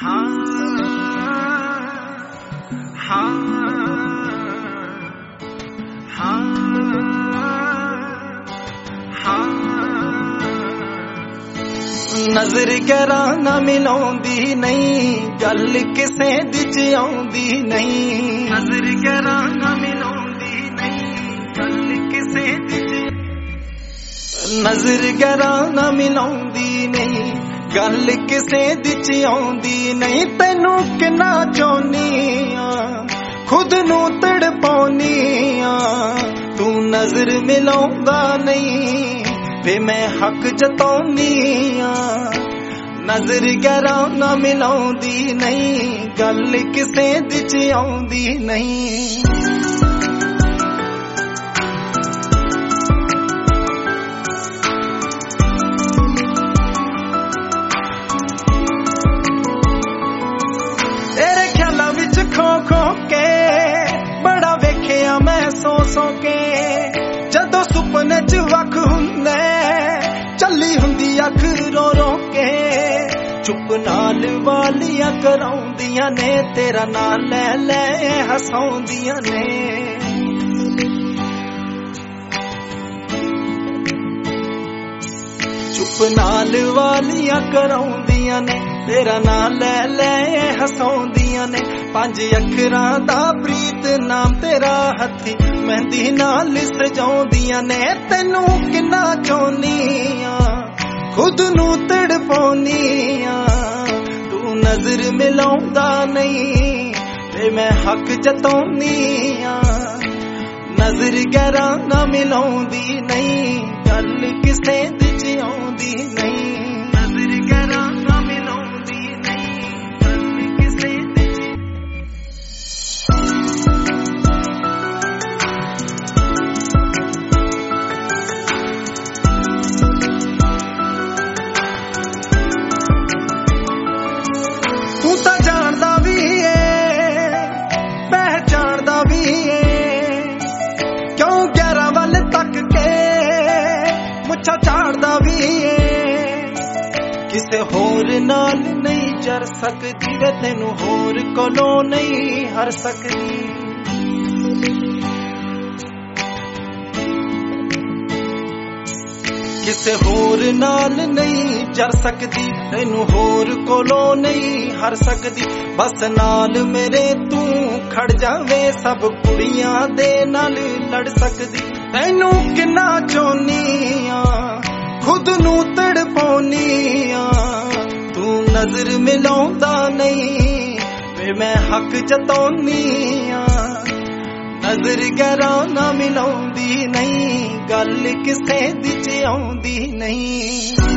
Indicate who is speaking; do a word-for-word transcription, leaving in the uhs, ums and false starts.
Speaker 1: नजर गैरा ना मिलाउंदी नहीं, गल किसे दी च आउंदी नहीं। नजर गैरा ना मिलाउंदी नहीं, गल किसे दी च नजर गैरा ना मिलाउंदी नहीं, गल किसे दी च आउंदी नहीं। तैनू किन्ना चाहुंदी आ, खुद नू तड़पाउंदी आ, तू नजर मिलाउंदा नहीं वे मैं हक जताउंदी आ। नजर गैरा ना मिलाउंदी नहीं, गल किसे दी च आउंदी नहीं। तेरे ख्यालां विच खो खो के बड़ा वेखिया मैं सो सो के, जदों सुपने च वख हुंदे चली हुंदी अख रो रो के। चुप नाल वालियां कराउंदियां ने, तेरा नाम ले ले हसाउंदियां ने। चुप नाल वालियां कराउंदियां ने, तेरा नाम ले ले हसाउंदियां ने। पंज अखरां दा प्रीत नाम तेरा हथी मेहंदी नाल सजाउंदियां ने। तैनू किन्ना चाहुंदी आ, खुद नू तड़पाउंदी आ, तू नजर मिलाउंदा नहीं वे मैं हक जताउंदी आ। नजर गैरा ना मिलाउंदी नहीं, गल किसे दी च आउंदी नहीं। नजर गैरा ना मिलाउंदी नहीं, गल किसे दी च तू तां जानदा भी है पहचानदा भी है, क्यों ग्यारह वल तक के मुच्छा झाड़दा भी है। किसे होर नाल नहीं जर सकदी वे तैनू होर कोलों नहीं हर सकदी। किसे होर नाल नहीं जर सकदी, तैनू होर कोलों नहीं हर सकदी। बस नाल मेरे तू खड़ जावे, सब कुड़ियां दे नाल लड़ सकदी। तैनू किन्ना चाहुंदी आ, खुद नू तड़पाउंदी आ, तू नजर मिलाउंदा नहीं वे मैं हक जताउंदी आ। नजर गैरा ना मिलाउंदी नहीं, गल किसे दी च आउंदी नहीं।